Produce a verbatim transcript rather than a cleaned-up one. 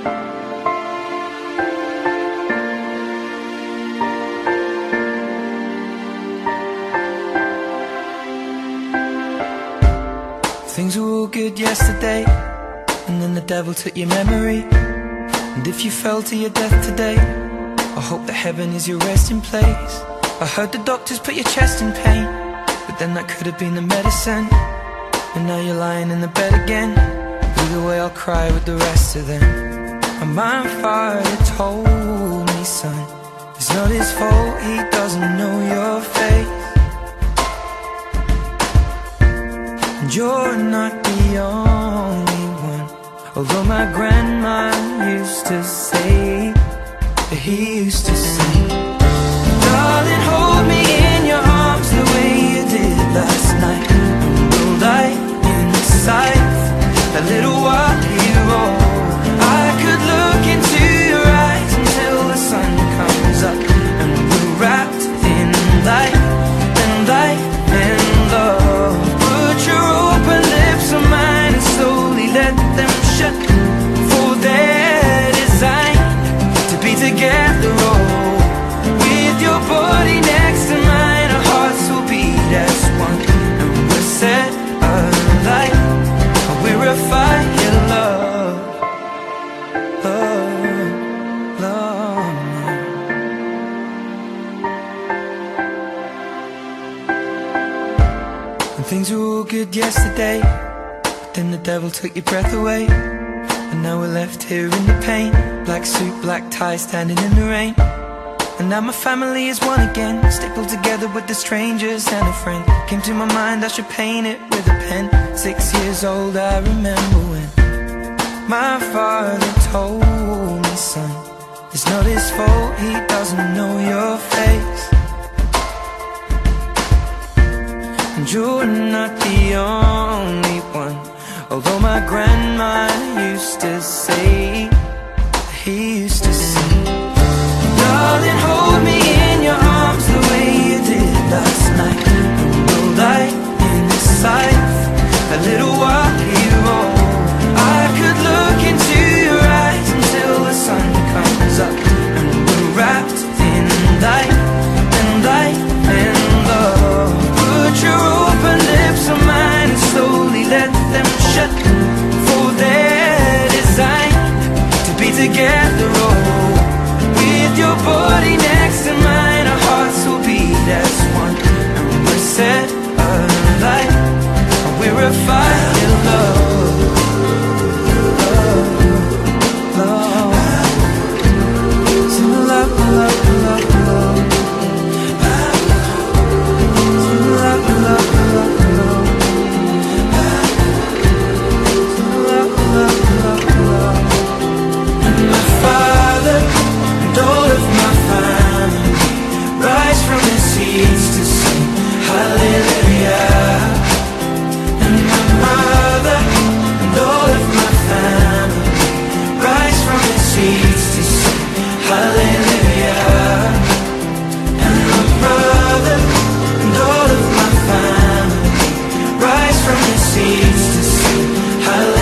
Things were all good yesterday, and then the devil took your memory. And if you fell to your death today, I hope that heaven is your resting place. I heard the doctors put your chest in pain, but then that could have been the medicine. And now you're lying in the bed again. Either way I'll cry with the rest of them. And my father told me, son, it's not his fault, he doesn't know your face. And you're not the only one, although my grandma used to say that he used to say, darling, hold me in your arms the way you did last night, and we'll die inside a little while here. Oh, I could look into your eyes until the sun comes up, and we're wrapped in light and light and love. Put your open lips on mine and slowly let them shut, for they're designed to be together. Oh, with your body next to mine, our hearts will beat as one, and we're set alight. We're a fire, love, love, love. And things were all good yesterday, but then the devil took your breath away. And now we're left here in the pain, black suit, black tie, standing in the rain. And now my family is one again, stapled together with the strangers and a friend. Came to my mind I should paint it with a pen. Six years old I remember when my father told me, son, it's not his fault, he doesn't know your face. And you're not the only one, although my grandma used to say, he used to say, darling, hold me in your arms the way you did last night, and we'll lie inside a little while here. Oh, I could look into your eyes until the sun comes up, and we're wrapped in light and light and love. Put your open lips on mine and slowly let them shut, for they're designed to be together. Oh, with your body next to mine, our hearts will beat as one, and we're set alight. We're a fire, love, love, love. Sing love, love, love, love. Sing love, love, love, love. Sing love, love, love, love. And my father and all of my family rise from their seats to sing hallelujah. And my mother and all of my family rise from their seats to sing hallelujah. And my brother and all of my family rise from their seats to sing hallelujah.